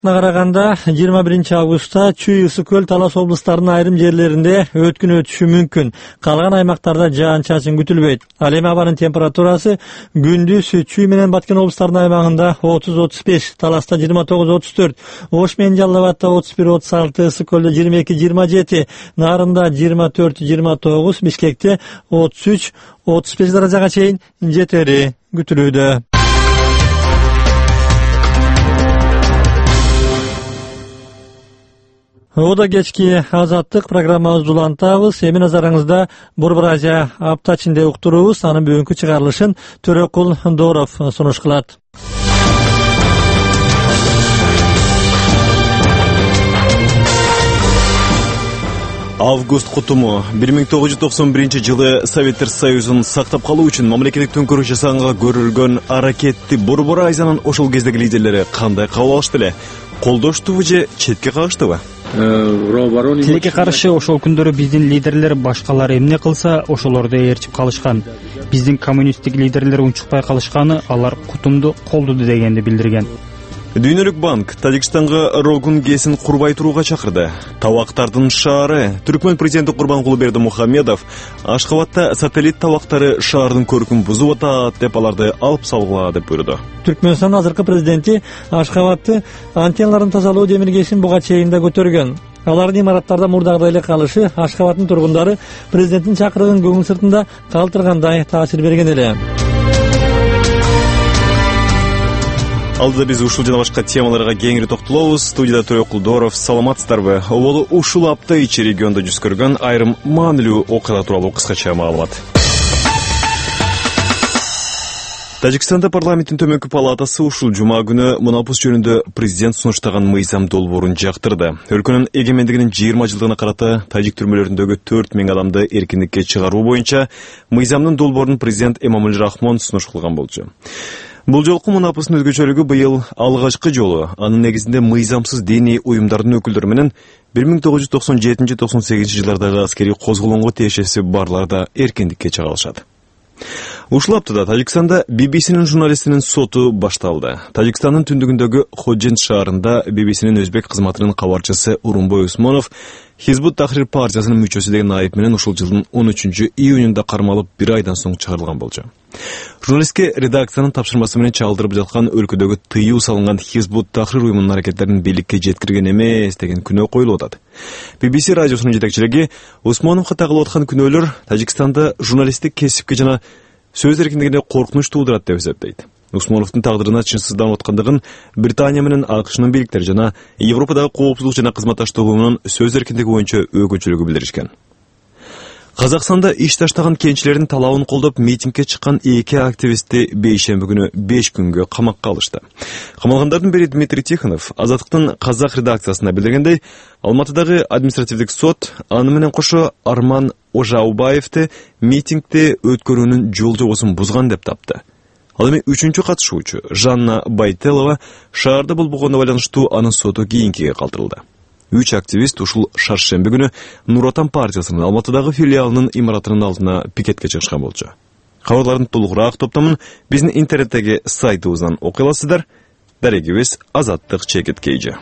Караганда 21 августта Чүй, Ысык көл, Талас облустарынын айрым жерлеринде өткүн өтүшү мүмкүн. Калган аймактарда жаан-чачын күтүлбөйт. Ал эми абанын температурасы күндүз Чүй менен Баткен облустарынын аймагында 30-35, Таласта 29-34, Ош менен Жалал Абадта 31-36, Ысык көлдө 22-27, Нарында 24-29, Бишкекте 33-35 даражага чейин жетери күтүлүүдө. Ода кечки азаттык программабызды улантабыз. Эми назарыңызда Борбор Азия апта ичинде уктуруубуз. Анын бүгүнкү чыгарылышын Төрөкул Дооров сунуш кылат. Август кутуму 1991 жылы Советтер Союзун сактап калуу үчүн мамлекеттик төңкөрүш жасаганга көрүлгөн аракетти Борбор Азиянын ошол кездеги лидерлери кандай кабыл алышты эле? Колдоштубу же четке кагыштыбы? Тилекке каршы ошол күндөрү биздин лидерлер башкалар эмне кылса ошолорду ээрчип калышкан. Биздин коммунисттик лидерлер унчукпай калышканы, алар кутумду колдоду дегенди билдирген. Дүйнөлүк банк Тажикстанга Рогун ГЭСин курбай турууга чакырды. Табактардын шаары Түркмөн президенти Курбанкулберди Мухаммедов Ашхабадта сателлит табактары шаардын көркүн бузуп атат деп аларды алып салгыла деп буйруду. Түркмөнстандын азыркы президенти Ашхабадты антенналарын тазалоо демилгесин буга чейин да көтөргөн. Алардын имараттарда мурдагыдай эле калышы Ашхабадтын тургундары президенттин чакырыгын көңүл сыртында калтыргандай таасир берген эле. Алда биз ушул жана башка темаларга кеңири токтолобуз. Студияда Төрөкул Дооров, саламатсыздарбы? Оболу ушул апта ичи региондо жүз көргөн айрым маанилүү окуялар тууралуу кыскача маалымат. Тажикстанда парламенттин төмөнкү палатасы ушул жума күнү мунапус жөнүндө президент сунуштаган мыйзам долбоорун жактырды. Өлкөнүн эгемендигинин 20 жылдыгына карата тажик түрмөлөрүндөгү 4000 адамды эркиндикке чыгаруу боюнча мыйзамдын долбоорун президент Эмомали Рахмон сунуш кылган болчу. Бул жолку мунапустун өзгөчөлүгү быйыл алгачкы жолу анын негизинде мыйзамсыз диний уюмдардын өкүлдөрү менен 1997-98 жылдардагы аскерий козголоңго тиешеси барлар да эркиндикке чыгарылышат. Ушул аптада Тажикстанда BBC'нин журналистинин соту башталды. Тажикстандын түндүгүндөгү Ходжент шаарында BBC'нин өзбек кызматынын кабарчысы Урунбой Усмонов Хизбут Тахрир партиясынын мүчөсү деген айып менен ушул жылдын 13-июнунда кармалып 1 айдан соң чыгарылган болчу. Журналистке редакциянын тапшырмасы менен чалдырып жаткан өлкөдөгү тыюу салынган Хизбут Тахрир уюмунун аракеттерин бийликке жеткирген эмес деген күнөө коюлуп атат. BBC радиосунун жетекчилиги Усмоновго тагылып аткан күнөөлөр Тажикстанда журналисттик кесипке жана сөз эркиндигине коркунуч туудурат деп эсептейт. Усмоновдун тагдырына чынсызданып аткандыгын Британия менен АКШнын бийликтери жана Европадагы коопсуздук жана кызматташтык уюмунун сөз эркиндиги боюнча өкүнчүлүгү билдиришкен. Казакстанда иш таштаган кенчилердин талабын колдоп митингге чыккан 2 активистти бейшемби күнү 5 күнгө камакка алышты. Камалгандардын бири Дмитрий Тихонов Азаттыктын казак редакциясына билдиргендей, Алматыдагы административдик сот аны менен кошо Арман Ожаубаевди митингди өткөрүүнүн жол жобосун бузган деп тапты. Ал эми 3-чү катышуучу Жанна Байтелова шаарда болбогонуна байланыштуу анын соту кийинкиге калтырылды. 3 активист ушул шаршемби күнү Нур Отан партиясынын Алматыдагы филиалынын имаратынын алдына пикетке чыгышкан болчу. Кабарлардын толугураак топтомун биздин интернеттеги сайтыбыздан окуй аласыздар. Дарегибиз Азаттык чекиткейжи.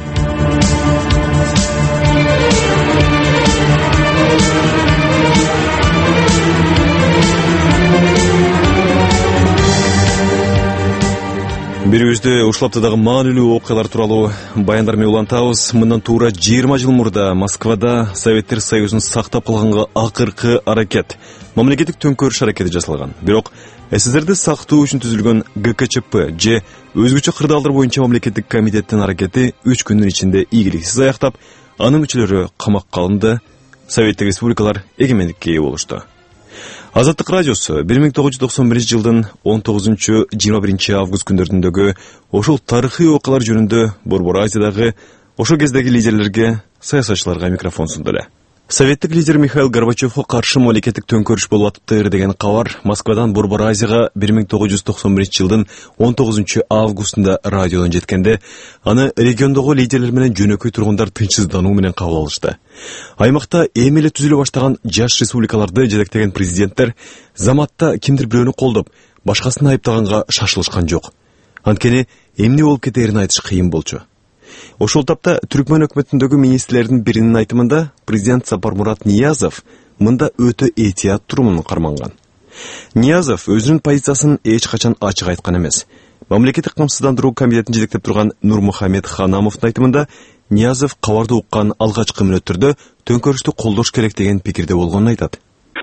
Бирибизде ушул аптадагы маанилүү окуялар тууралуу баяндар менен улантабыз. Мындан туура 20 жыл мурда Москвада Советтер Союзун сактап калганга акыркы аракет, мамлекеттик төңкөрүш аракети жасалган. Бирок СССРди сактоо үчүн түзүлгөн ГКЧП же өзгөчө кырдаалдар боюнча мамлекеттик комитеттин аракети 3 күндүн ичинде ийгиликсиз аяктап, анын мүчөлөрү камакка алынды, Советтик республикалар эгемендикке ээ болушту. Азаттык радиосу 1991 жылдын 19-21 август күндөрүндөгү ошол тарыхый окуялар жөнүндө Борбор Азиядагы ошол кездеги лидерлерге, саясатчыларга микрофон сунду эле. Советтик лидер Михаил Горбачевго каршы мамлекеттик төңкөрүш болуп атыптыр деген кабар Москвадан Борбор Азияга 1991 жылдын 19 августунда радиодон жеткенде, аны региондогу лидерлер менен жөнөкөй тургундар тынчсыздануу менен кабыл алышты. Аймакта эми эле түзүлө баштаган жаш республикаларды жетектеген президенттер заматта кимдир бирөөнү колдоп, башкасын айыптаганга шашылышкан жок. Анткени эмне болуп кетерин айтыш кыйын болчу. Ошол тапта Түркмөн өкмөтүндөгү министрлердин биринин айтымында президент Сапармурат Ниязов мында өтө этият турумун карманган. Ниязов өзүнүн позициясын эч качан ачык айткан эмес. Мамлекеттик камсыздандыруу комитетин жетектеп турган Нурмухамед Ханамовдун айтымында Ниязов кабарды уккан алгачкы мүнөттөрдө төңкөрүштү колдош керек деген пикирде болгонун айтат.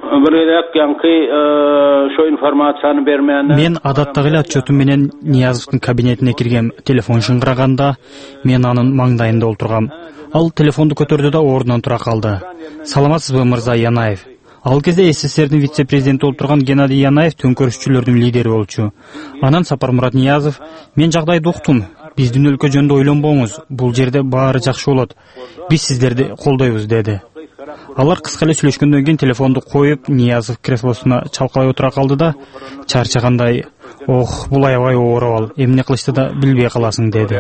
Мен адаттагы эле отчетум менен Ниязовдун кабинетине киргем. Телефон шыңгыраганда мен анын маңдайында отургам. Ал телефонду көтөрдү да ордунан тура калды. Саламатсызбы, мырза Янаев? Ал кезде СССРдин вице-президенти болуп турган Геннадий Янаев төңкөрүшчүлөрдүн лидери болчу. Анан Сапармурат Ниязов: "Мен жагдайды уктум. Биздин өлкө жөнүндө ойлонбоңуз. Бул жерде баары жакшы болот. Биз сиздерди колдойбуз" деди. Алар кыска эле сүйлөшкөндөн кийин телефонду коюп, Ниязов креслосуна чалкалай отура калды да чарчагандай: "Ох, бул аябай оор абал. Эмне кылышты да билбей каласың" деди.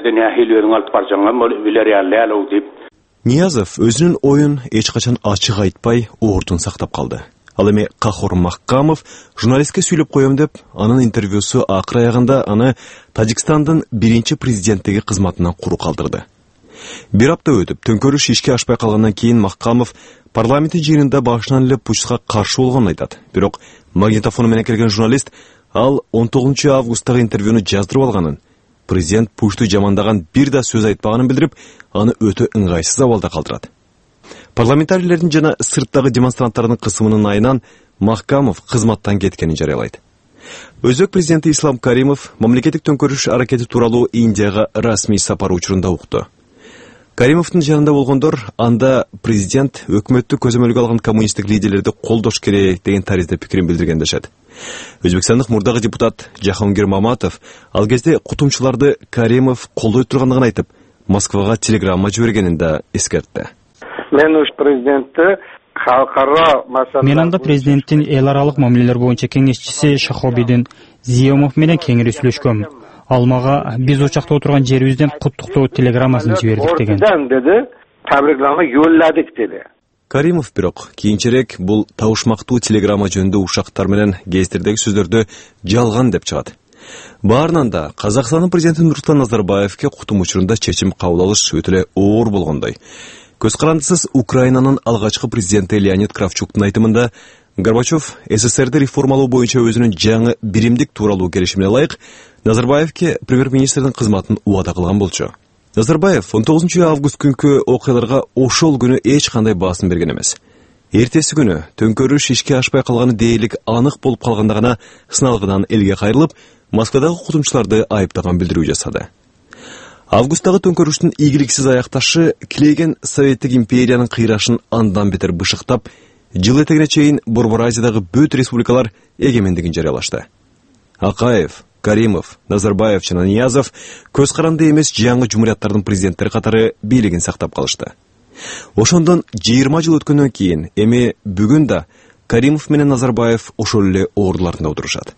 Ниязов өзүнүн оюн эч качан ачык айтпай, ордун сактап калды. Ал эми Кахор Маккамов журналистке сүйлөп коем деп, анын интервьюсу акыр аягында аны Тажикстандын биринчи президенттиги кызматынан куру калтырды. Бир апта өтүп, төңкөрүш ишке ашпай калгандан кийин Маккамов парламенттин жыйынында башынан эле путчка каршы болгонун айтат. Бирок магнитофону менен келген журналист ал 19 августтагы интервьюну жаздырып алганын, президент пушту жамандаган бир да сөз айтпаганын билдирип, аны өтө ыңгайсыз абалда калтырат. Парламентарийлердин жана сырттагы демонстранттардын кысымынын айынан Маккамов кызматтан кеткенин жарыялайт. Өзбек президенти Ислам Каримов мамлекеттик төңкөрүш аракети тууралуу Индияга расмий сапар учурунда укту. Каримовдун жанында болгондор анда президент өкмөттү көзөмөлгө алган коммунисттик лидерлерди колдош керек деген таризде пикирин билдирген дешет. Өзбекстандык мурдагы депутат Жахонгир Маматов ал кезде кутумчуларды Каримов колдой тургандыгын айтып, Москвага телеграмма жибергенин да эскертти. Мен анда президенттин эл аралык мамилелер боюнча кеңешчиси Шахобидин Зиомов менен кеңири сүйлөшкөм. Ал мага биз очакта отурган жерибизден куттуктоо телеграммасын жибердик деген. Каримов бирок кийинчерээк бул табышмактуу телеграмма жөнүндө ушактар менен гезитердеги сөздөрдү жалган деп чыгат. Баарынан да Казакстандын президенти Нурсултан Назарбаевке кутум учурунда чечим кабыл алыш өтө эле оор болгондой. Көз карандысыз Украинанын алгачкы президенти Леонид Кравчуктун айтымында Горбачев СССРди реформалоо боюнча өзүнүн жаңы биримдик тууралуу келишимине ылайык Назарбаевке премьер-министрдин кызматын убада кылган болчу. Назарбаев 19 август күнкү окуяларга ошол күнү эч кандай баасын берген эмес. Эртеси күнү төңкөрүш ишке ашпай калганы дээрлик анык болуп калганда гана сыналгыдан элге кайрылып, Москвадагы кутумчуларды айыптаган билдирүү жасады. Августтагы төңкөрүштүн ийгиликсиз аякташы килейген Советтик империянын кыйрашын андан бетер бышыктап, жыл этегине чейин Борбор Азиядагы бүт республикалар эгемендигин жарыялашты. Акаев, Каримов, Назарбаев жана Ниязов көз каранды эмес жаңы жумурияттардын президенттери катары бийлигин сактап калышты. Ошондон 20 жыл өткөндөн кийин эми бүгүн да Каримов менен Назарбаев ошол эле ордуларында отурушат.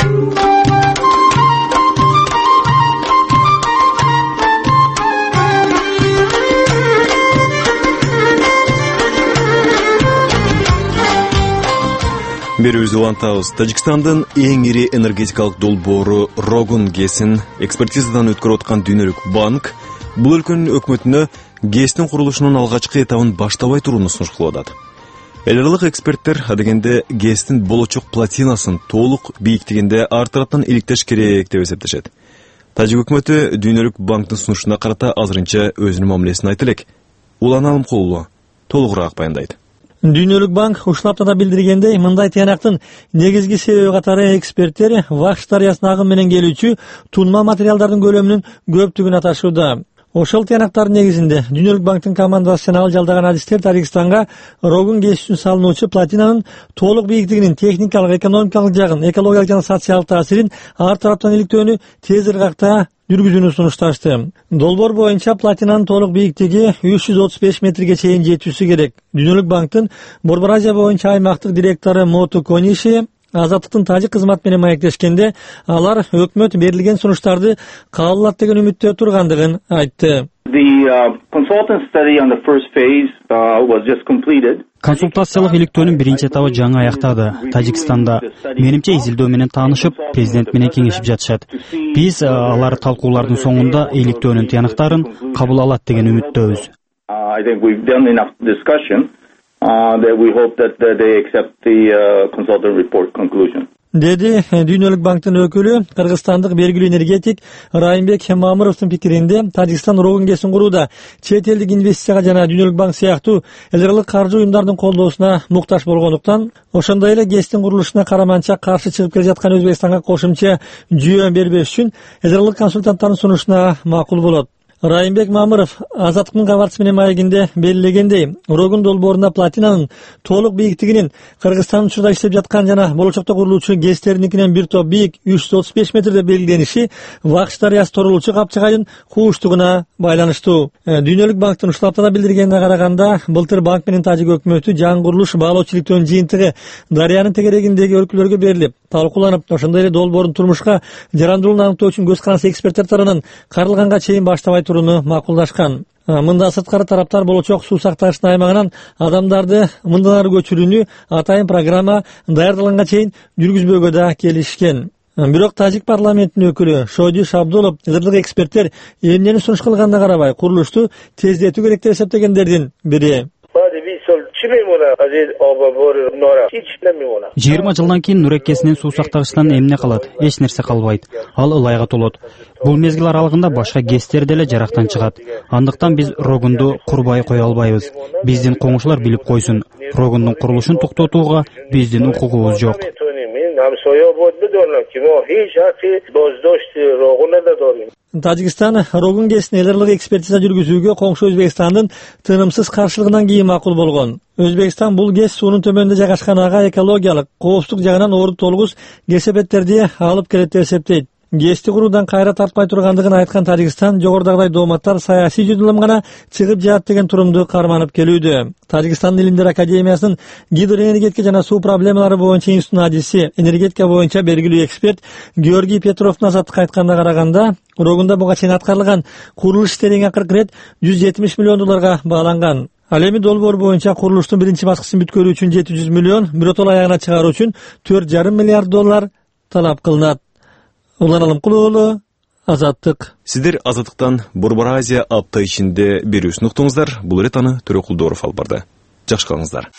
Берүүбүздү улантабыз. Тажикстандын эң ири энергетикалык долбоору Рогун ГЭСин экспертизадан өткөрүп аткан Дүйнөлүк банк бул өлкөнүн өкмөтүнө ГЭСтин курулушунун алгачкы этабын баштабай турууну сунуш кылып атат. Эл аралык эксперттер адегенде ГЭСтин болочок платинасын толук бийиктигинде ар тараптан иликтеш керек деп эсептешет. Тажик өкмөтү Дүйнөлүк банктын сунушуна карата азырынча өзүнүн мамилесин айтып элек. Улан Алымкулова толугураак баяндайт. Дүйнөлүк банк ушул аптада билдиргендей, мындай тыянактын негизги себеби катары эксперттер Ваш дарыясына агым менен келүүчү тунма материалдардын көлөмүнүн көптүгүн аташууда. Ошол тыянактардын негизинде Дүйнөлүк банктын командасы жана ал жалдаган адистер Тажикстанга Рогун ГЭС үчүн салынуучу платинанын толук бийиктигинин техникалык, экономикалык жагын, экологиялык жана социалдык таасирин ар тараптан иликтөөнү тез ыргакта жүргүзүүнү сунушташты. Долбоор боюнча платинанын толук бийиктиги 335 метрге чейин жетүүсү керек. Дүйнөлүк банктын Борбор Азия боюнча аймактык директору Моту Кониши Азаттыктын тажик кызматы менен маектешкенде, алар өкмөт берилген сунуштарды кабыл алат деген үмүттө тургандыгын айтты. Consultant study on the first phase was just completed. Консультациялык иликтөөнүн биринчи этабы жаңы аяктады. Тажикстанда. Менимче изилдөө менен таанышып, президент менен кеңешип жатышат. Биз алар талкуулардын соңунда иликтөөнүн тыянактарын кабыл алат деген үмүттөбүз. I think we've done enough discussion that we hope that they accept the consultant report conclusion. Dedi Dünyalыk Banktын өкүлү, кыргызстандык белгилүү энергетик Райымбек Мамыровдун пикиринде, Тажикстан рогун кесин курууда чет элдик инвестицияга жана Dünyalыk Банк сыяктуу эл аралык каржы уюмдардын колдоосуна муктаж болгондуктан, ошондой эле ГЭСтин курулушуна караманча каршы чыгып келе жаткан Өзбекстанга кошумча жүйө бербеш үчүн эл аралык консультанттардын сунушуна макул болот. Райымбек Мамыров Азаттыктын кабарчысы менен маегинде белгилегендей, Рогун долбоорунда платинанын толук бийиктигинин Кыргызстан учурда иштеп жаткан жана болочокто курулуучу ГЭСтериникинен бир топ бийик 335 метрде белгилениши Вакш дарыясы торулуучу капчыгайдын кууштугуна байланыштуу. Dünyalыk Банктын ушул аптада билдиргенине караганда, былтыр банк менен тажик өкмөтү жаңы курулуш баалоочу иликтөөнүн жыйынтыгы дарыянын тегерегиндеги өлкөлөргө берилип, талкууланып, ошондой эле долбоордун турмушка жарандуулугун аныктоо үчүн көз каранды эксперттер тарабынан каралганга чейин баштабай туруну макулдашкан. Мында сырткары тараптар болочок суу сакташтын аймагынан адамдарды мындан ары көчүрүүнү атайын программа даярдалганга чейин жүргүзбөөгө да келишкен. Бирок тажик парламентинин өкүлү Шойди Шабдулов ырдык эксперттер эмнени сунуш кылганына карабай курулушту тездетүү керек деп эсептегендердин бири. 20 жылдан кийин Нуреккесинин суу сактагычтан эмне калат? Эч нерсе калбайт. Ал ылайга толот. Бул мезгил аралыгында башка ГЭСтер деле жарактан чыгат. Андыктан биз Рогунду курбай кое албайбыз. Биздин коңшулар билип койсун. Рогундун курулушун токтотууга биздин укугубуз жок. Тажикстан Рогун ГЭСине эл аралык экспертиза жүргүзүүгө коңшу Өзбекстандын тынымсыз каршылыгынан кийин макул болгон. Өзбекстан бул ГЭС суунун төмөнүндө жайгашкан ага экологиялык, коопсуздук жагынан орду толугус кесепеттерди алып келет деп эсептейт. ГЭСти куруудан кайра тартпай тургандыгын айткан Тажикстан жогорудагыдай дооматтар саясий жыдылым гана чыгып жаат деген турумду карманып келүүдө. Тажикстан Илимдер академиясынын гидроэнергетика жана суу проблемалары боюнча институтунун адиси, энергетика боюнча белгилүү эксперт Георгий Петровдун Азаттыкка айтканына караганда, Рогунда буга чейин аткарылган курулуш иштери акыркы ирет $170 миллион бааланган. Ал эми долбоор боюнча курулуштун биринчи баскычын бүткөрүү үчүн $700 миллион, биротоло аягына чыгаруу үчүн $4,5 миллиард талап кылынат. Улан Алымкулуулу, Азаттык. Сиздер Азаттыктан Борбор Азия апта ичинде берүүсүн уктуңуздар. Бул ирет аны Төрөкулдоров алып барды. Жакшы калыңыздар.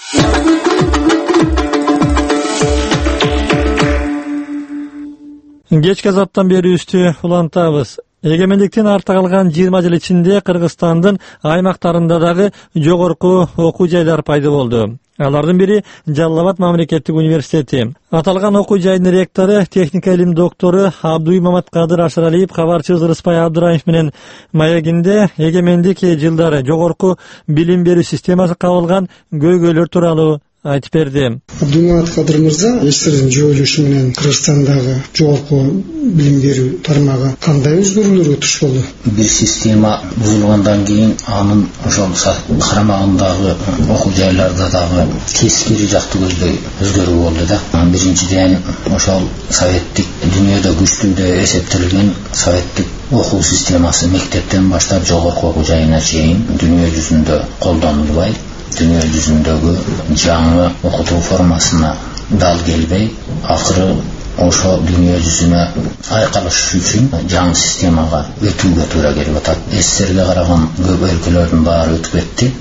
Кечки Азаттан берүүбүздү улантабыз. Эгемендиктен артта калган 20 жыл ичинде Кыргызстандын аймактарында дагы жогорку окуу жайлар пайда болду. Алардын бири Жалал-Абад мамлекеттик университети. Аталган окуу жайдын ректору, техника илим доктору Абдуй Маматкадыр Ашыралиев кабарчыбыз Рыспай Абдыраев менен маегинде эгемендик жылдары жогорку билим берүү системасы кабылган көйгөйлөр тууралуу айтып берди. Абдумат Мырза, эстердин жоюлушу менен Кыргызстандагы жогорку билим берүү тармагы кандай өзгөрүүлөргө туш болду? Бир система бузулгандан кийин анын ошол карамагындагы окуу жайларда дагы тескери жактуу өзгөрүү болду да. Биринчиден ошол советтик дүйнөдө күчтүү деп эсептелген советтик окуу системасы мектептен баштап жогорку окуу жайына чейин дүйнө жүзүндө колдонулбай, дүйнө жүзүндөгү жаңы окутуу формасына дал келбей, акыры ошо дүйнө жүзүнө айкалыш үчүн жаңы системага өтүүгө туура келип атат. СССРге караган көп өлкөлөрдүн баары өтүп кетти.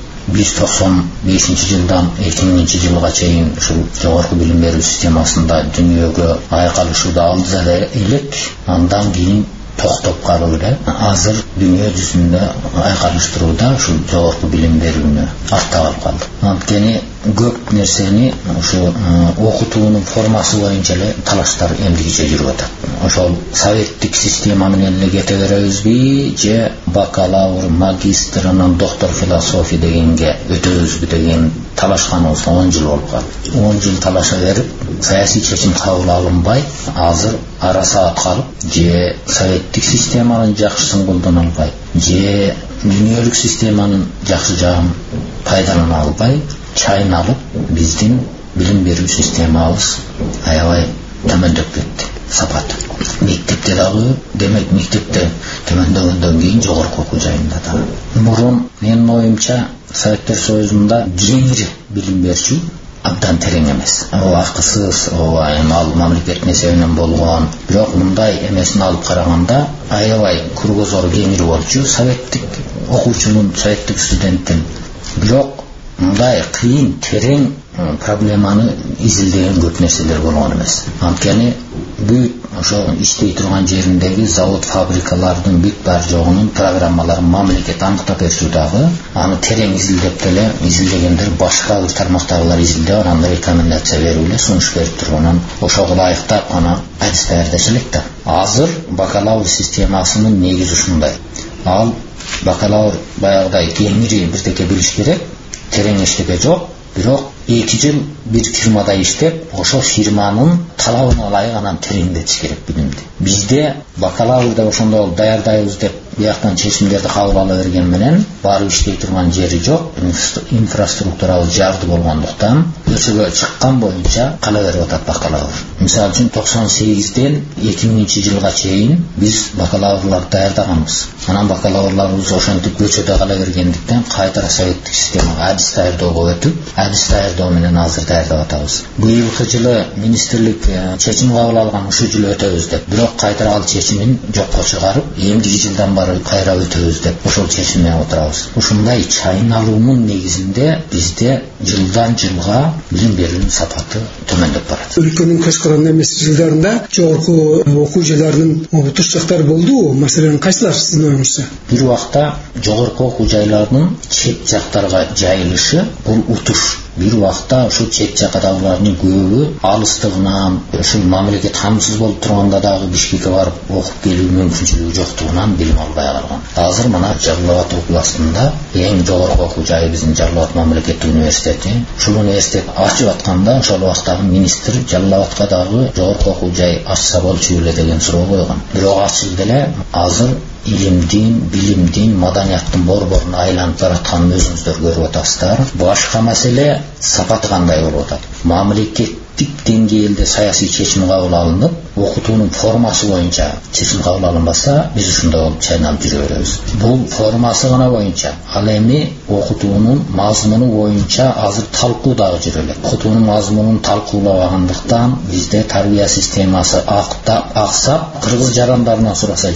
1995-жылдан 2000-жылга чейин ушул жогорку билим берүү системасында дүйнөгө айкалышууду алды элек, андан кийин токтоп калып эле азыр дүйнө жүзүндө айкалыштырууда ушул жогорку билим берүүнү артта калып калды. Анткени көп нерсени ушу окутуунун формасы боюнча эле талаштар эмдигиче жүрүп атат. Ошол советтик система менен эле кете беребизби же бакалавр, магистр, анан доктор философия дегенге өтөбүзбү деген талашканыбыз 10 жыл болуп калды. 10 жыл талаша берип, саясий чечим кабыл алынбай, азыр ара саат калып, же советтик системанын жакшысын колдоно албай, же дүйнөлүк системанын жакшы жагын пайдалана албай, чайналып, биздин билим берүү системабыз аябай төмөндөп кетти, сапаты. мектепте дагы, демек мектепте төмөндөгөндөн кийин жогорку окуу жайында да. Мурун менин оюмча Советтер Союзунда кеңири билим берчү абдан терең эмес. Акысыз, ал мамлекеттин эсебинен болгон. Бирок мындай эмесин алып караганда аябай кругозору кеңири болчу советтик окуучунун, советтик студенттин. Бирок мындай кыйын, терең проблеманы изилдеген көп нерселер болгон эмес. Анткени бүт ошо иштей турган жериндеги завод, фабрикалардын бүт бар жогунун программаларын мамлекет аныктап берчү дагы, аны терең изилдеп деле, изилдегендер башка бир тармактагылар изилдеп, анда рекомендация берип эле сунуш берип турганан ошого ылайыктап аны адис даярдаш элек да. Азыр бакалавр системасынын негизи ушундай. Ал бакалавр баягыдай кеңири бирдеке билиш керек, терең эчтеке жок. Бирок 2 жыл бир фирмада иштеп, ошол фирманын талабына ылайык анан тереңдетиш керек билимди. Бизде бакалаврда ошондой даярдайбыз деп бияктан чечимдерди кабыл ала берген менен барып иштей турган жери жок, инфраструктурабыз жарды болгондуктан көчөгө чыккан боюнча кала берип атат бакалавр. Мисалы үчүн 98ден 2000 жылга чейин биз бакалаврларды даярдаганбыз. Анан бакалаврларыбыз ошентип көчөдө кала бергендиктен кайтара советтик системага адис даярдоого өтүп, адис даярдоо менен азыр даярдап атабыз. Быйылкы жылы министрлик чечим кабыл алган, ушул жылы өтөбүз деп. Бирок кайтара ал чечимин жокко чыгарып, эмдиги жылдан бары кайра өтөбүз деп ошол чечим менен отурабыз. Ушундай чайналуунун негизинде бизде жылдан жылга билим берүүнүн сапаты төмөндөп барат. Өлкөнүн көз каранды эмес жылдарында жогорку окуу жайларынын утуш жактары болду. Маселен, кайсылар сиздин оюңузча? Бир убакта жогорку окуу жайларынын чет жактарга жайылышы бул утуш. Бир убакта ошо чет жакадагылардын көбү алыстыгынан, ушул мамлекет камсыз болуп турганда дагы Бишкекке барып окуп келүү мүмкүнчүлүгү жоктугунан билим албай калган. Азыр мына Жалал Абад областында эң жогорку окуу жайы биздин Жалал Абад мамлекеттик университети. Ушул университет ачып атканда ошол убактагы министр Жалал Абадка дагы жогорку окуу жай ачса болчу эле деген суроо койгон. Бирок ачылды эле. Азыр илимдин, билимдин, маданияттын борборуна айланып баратканын өзүңүздөр көрүп атасыздар. Башка маселе сапаты кандай болуп атат? Мамлекеттик деңгээлде саясий чечим кабыл алынып, окутуунун формасы боюнча чечим кабыл алынбаса, биз ушундай болуп чайнап жүрө беребиз. Бул формасы гана боюнча, ал эми окутуунун мазмуну боюнча азыр талкуу дагы жүрө элек. Окутуунун мазмунун талкуулабагандыктан бизде тарбия системасы аксап, кыргыз жарандарынан сураса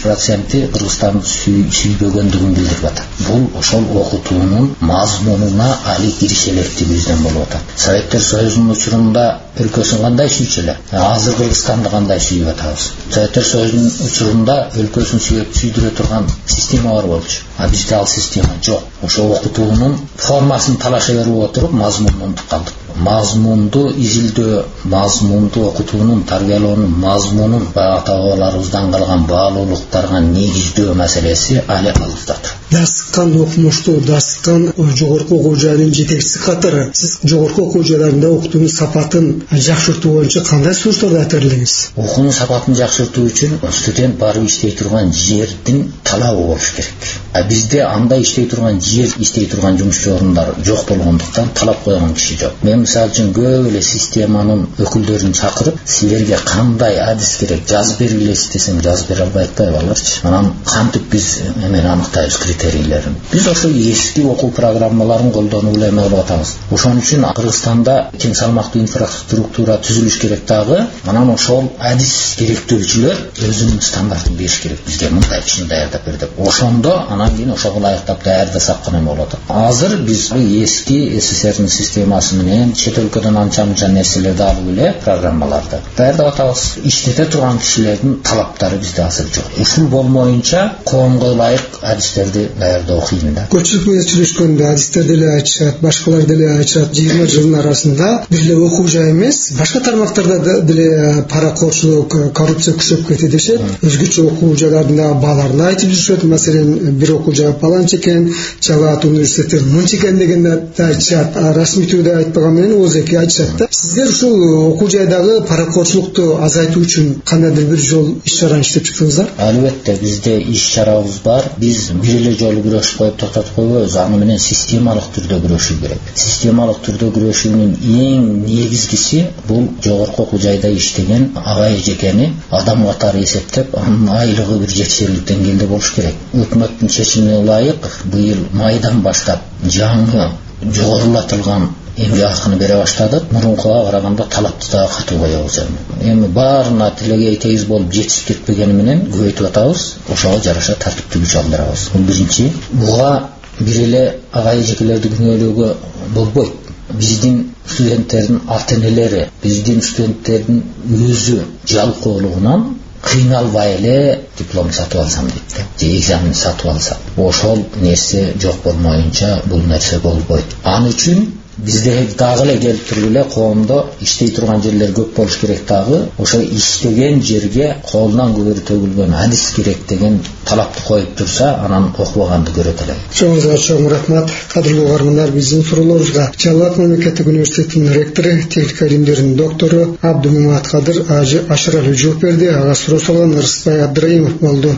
70% Кыргызстандын сүйбөгөндүгүн билдирип атат. Бул ошол окутуунун мазмунуна али кириш электигибизден болуп атат. Советтер Союзунун учурунда өлкөсүн кандай сүйчү эле? Азыр Кыргызстанды кандай сүйүп атабыз? Советтер Союзунун учурунда өлкөсүн сүйдүрө турган система бар болчу. А бизде ал система жок. Ошо окутуунун формасын талаша берип отуруп, мазмунун калдык. Мазмунду изилдөө, мазмунду окутуунун, тарбиялоонун мазмунун ата-бабаларыбыздан калган баалуулуктарга негиздөө маселеси али алыстат. Дасыккан окумуштуу, дасыккан жогорку окуу жайынын жетекчиси катары сиз жогорку окуу жайларында окутуунун сапатын жакшыртуу боюнча кандай сунуштарды айтар элеңиз? Окуунун сапатын жакшыртуу үчүн студент барып иштей турган жердин талабы болуш керек. А бизде андай иштей турган жер, иштей турган жумушчу орундар жок болгондуктан талап койгон киши жок. Мен мисалы үчүн көп эле системанын өкүлдөрүн чакырып, силерге кандай адис керек, жазып бергиле десем, жазып бере албай атпайбы аларчы. Анан кантип биз эмени аныктайбыз критерийлерин. Биз ошо эски окуу программаларын колдонуп эле эме кылып атабыз. Ошон үчүн Кыргызстанда кең салмактуу инфраструктура түзүлүш керек дагы. Анан ошол адис керектөөчүлөр өзүнүн стандартын бериш керек. Бизге мындай кишини даярдап бер деп. Ошондо анан кийин ошого ылайыктап даярдасак гана болот. Азыр биз эски СССРдин системасы менен чет өлкөдөн анча-мынча нерселерди алып эле программаларды даярдап атабыз. Иштете турган кишилердин талаптары бизде азыр жок. Ушул болмоюнча коомго ылайык адистерди даярдоо кыйын да. Көпчүлүк менен сүйлөшкөндө адистер деле айтышат, башкалар деле айтышат, 20 жылдын арасында бир эле окуу жай эмес, башка тармактарда деле паракорчулук, коррупция күчөп кетти дешет. Өзгөчө окуу жайларында бааларын айтып жүрүшөт. Маселен, бир окуу жай паланча экен, Чалаат университети мынча экен дегенде айтышат. Расмий түрдө айтпаган менен ооз-эки айтышат да. Сиздер ушул окуу жайдагы паракорчулукту азайтуу үчүн кандайдыр бир жол иш-чараны иштеп чыктыңыздар? Албетте, бизде иш-чарабыз бар. Биз бир эле жолу күрөшүп коюп токтотуп койбойбуз, аны менен системалык түрдө күрөшүү керек. Системалык түрдө күрөшүүнүн эң негизгиси бул жогорку окуу жайда иштеген ага эжекени адам катары эсептеп, анын айлыгы бир жетишерлик деңгээлде болуш керек. Өкмөттүн чечимине ылайык быйыл майдан баштап жаңы жогорулатылган эмгек акыны бере баштадык. Мурункуга караганда талапты да катуу коебуз. Эми баарына тилегей тегиз болуп жетишип кетпегени менен көбөйтүп атабыз, ошого жараша тартиптүү күч алдырабыз. Бул биринчи. Буга бир эле ага эжекелерди күнөөлөөгө болбойт. Биздин студенттердин ата-энелери, биздин студенттердин өзү жалкоолугунан кыйналбай эле диплом сатып алсам дейт да, же экзамен сатып алсам. Ошол нерсе жок болмоюнча бул нерсе болбойт. Аны үчүн бизде дагы эле келип туруп эле коомдо иштей турган жерлер көп болуш керек дагы. Ошо иштеген жерге колунан көбүрө төгүлгөн адис керек деген талапты коюп турса, анан окубаганды көрөт элем. Чоңузга чоң рахмат. Кадырлуу угармандар, биздин суроолорубузга Жалал Абад мамлекеттик университетинин ректору, техника илимдеринин доктору Абдумамат Кадыр Ажы Ашыралы жооп берди. Ага суроо салган Ырысбай Абдыраимов болду.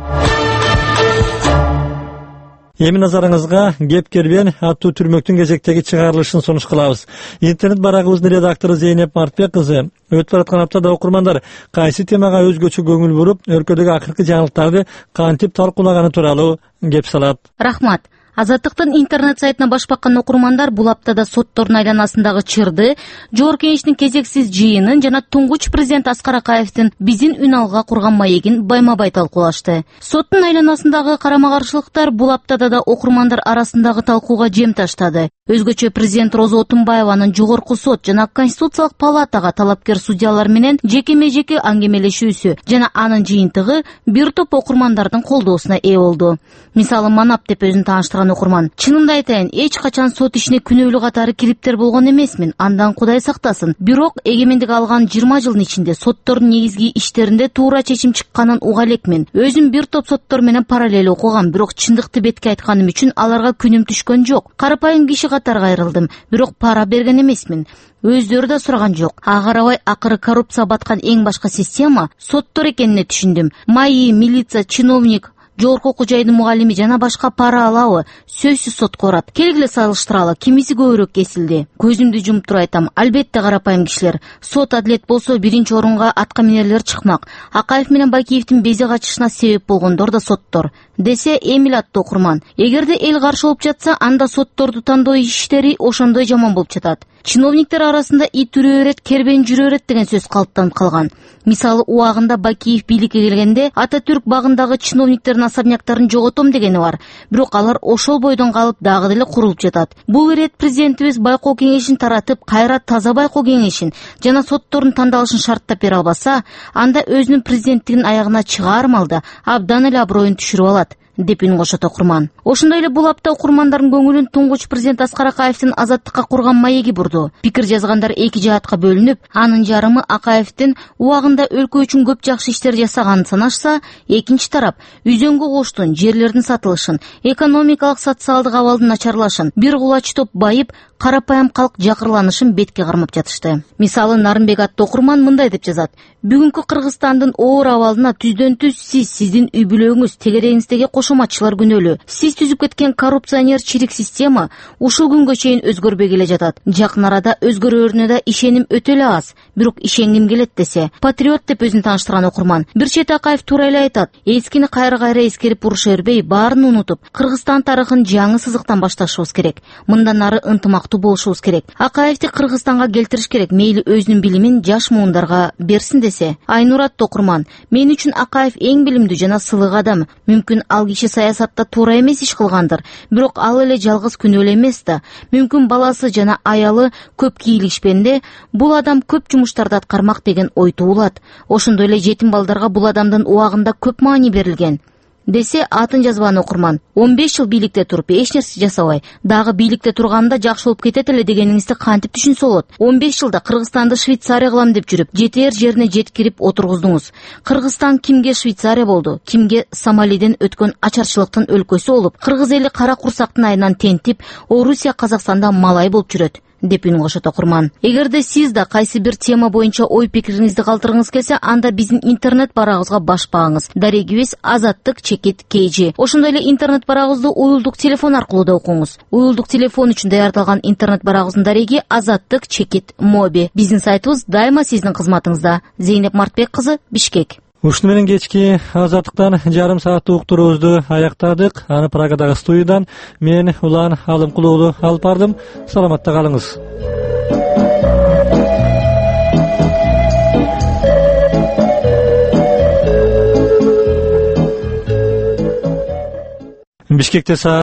Эми назарыңызга Кепкербен аттуу түрмөктүн кезектеги чыгарылышын сунуш кылабыз. Интернет барагыбыздын редактору Зейнеп Мартбек кызы өтүп бараткан аптада окурмандар кайсы темага өзгөчө көңүл буруп, өлкөдөгү акыркы жаңылыктарды кантип талкуулаганы тууралуу кеп салат. Рахмат. Азаттыктын интернет сайтына баш баккан окурмандар бул аптада соттордун айланасындагы чырды, Жогорку Кеңештин кезексиз жыйынын жана туңгуч президент Аскар Акаевдин биздин үн алга курган маегин байма-бай талкуулашты. Соттун айланасындагы карама-каршылыктар бул аптада да окурмандар арасындагы талкууга жем таштады. Өзгөчө президент Роза Отунбаеванын Жогорку сот жана Конституциялык палатага талапкер судьялар менен жекеме-жеке аңгемелешүүсү жана анын жыйынтыгы бир топ окурмандардын колдоосуна ээ болду. Мисалы Манап деп өзүн тааныштырган окурман: "Чынымды айтайын, эч качан сот ишине күнөөлүү катары кириптер болгон эмесмин. Андан Кудай сактасын. Бирок эгемендик алган 20 жылдын ичинде соттордун негизги иштеринде туура чечим чыкканын уга элекмин. Өзүм бир топ соттор менен параллель окугам, бирок чындыкты бетке айтканым үчүн аларга күнүм түшкөн жок. Карапайым киши катары кайрылдым, бирок пара берген эмесмин. Өздөрү да сураган жок. Ага карабай акыры коррупция баткан эң башка система соттор экенине түшүндүм. МАИ, милиция, чиновник, жогорку окуу жайдын мугалими жана башка пара алабы? Сөзсүз сотко барат. Келгиле салыштыралы, кимиси көбүрөөк кесилди? Көзүмдү жумуп туруп айтам, албетте карапайым кишилер. Сот адилет болсо биринчи орунга атка минерлер чыкмак. Акаев менен Бакиевдин безе качышына себеп болгондор да соттор. Десе Эмил аттуу окурман. Эгерде эл каршы болуп жатса, анда сотторду тандоо иштери ошондой жаман болуп жатат. Чиновниктер арасында ит үрө берет, кербен жүрө берет деген сөз калыптанып калган. Мисалы убагында Бакиев бийликке келгенде Ататүрк багындагы чиновниктердин особняктарын жоготом дегени бар. Бирок алар ошол бойдон калып дагы деле курулуп жатат. Бул ирет президентибиз байкоо кеңешин таратып, кайра таза байкоо кеңешин жана соттордун тандалышын шарттап бере албаса, анда өзүнүн президенттигин аягына чыгармалда абдан эле аброюн түшүрүп алат деп үн кошот окурман. Ошондой эле бул апта окурмандардын көңүлүн туңгуч президент Аскар Акаевдин азаттыкка курган маеги бурду. Пикир жазгандар эки жаатка бөлүнүп, анын жарымы Акаевдин убагында өлкө үчүн көп жакшы иштер жасаганын санашса, экинчи тарап үзөңгө коштун, жерлердин сатылышын, экономикалык социалдык абалдын начарлашын, бир кулач топ байып, карапайым калк жакырланышын бетке кармап жатышты. Мисалы Нарынбек аттуу окурман мындай деп жазат: "Бүгүнкү Кыргызстандын оор абалына түздөн түз сиздин үй бүлөгүңүз, тегерегиңиздеги кошоматчылар күнөөлүү. Сиз түзүп кеткен коррупционер чирик система ушул күнгө чейин өзгөрбөй келе жатат. Жакын арада өзгөрөрүнө да ишеним өтө эле аз, бирок ишенгим келет" десе. Патриот деп өзүн тааныштырган окурман. Бир чети Акаев туура эле айтат: "Эскини кайра эскерип уруша бербей, баарын унутуп, Кыргызстан тарыхын жаңы сызыктан башташыбыз керек. Мындан ары ынтымактуу болушубуз керек. Акаевди Кыргызстанга келтириш керек, мейли өзүнүн билимин жаш муундарга берсин" десе. Айнур аттуу окурман: "Мен үчүн Акаев эң билимдүү жана сылык адам. Мүмкүн ал киши саясатта туура эмес иш кылгандыр, бирок ал эле жалгыз күнөөлүү эмес да. Мүмкүн баласы жана аялы көп кийлигишпенде, бул адам көп жумуштарды аткармак деген ой туулат. Ошондой эле жетим балдарга бул адамдын убагында көп маани берилген" десе. Атын жазбаган окурман: "15 жыл бийликте туруп, эч нерсе жасабай, дагы бийликте турганымда жакшы болуп кетет эле дегениңизди кантип түшүнсө болот? 15 жылда Кыргызстанды Швейцария кылам деп жүрүп, жетер жерине жеткирип отургуздуңуз. Кыргызстан кимге Швейцария болду, кимге Сомалиден өткөн ачарчылыктын өлкөсү болуп, кыргыз эли кара курсактын айынан тентип, Орусия Казакстанда малай болуп жүрөт" деп үн кошот окурман. Эгерде сиз да кайсы бир тема боюнча ой пикириңизди калтыргыңыз келсе, анда биздин интернет барагыбызга баш багыңыз. Дарегибиз azattik.kg. Ошондой эле интернет барагыбызды уюлдук телефон аркылуу да окуңуз. Уюлдук телефон үчүн даярдалган интернет барагыбыздын дареги azattik.mobi. Биздин сайтыбыз дайыма сиздин кызматыңызда. Зейнеп Мартбек кызы, Бишкек. Ушуну менен кечки Азаттыктан жарым сааттык уктуруубузду аяктадык. Аны Прагадагы студиядан мен Улан Алымкулуулу алып бардым. Саламатта калыңыз. Бишкекте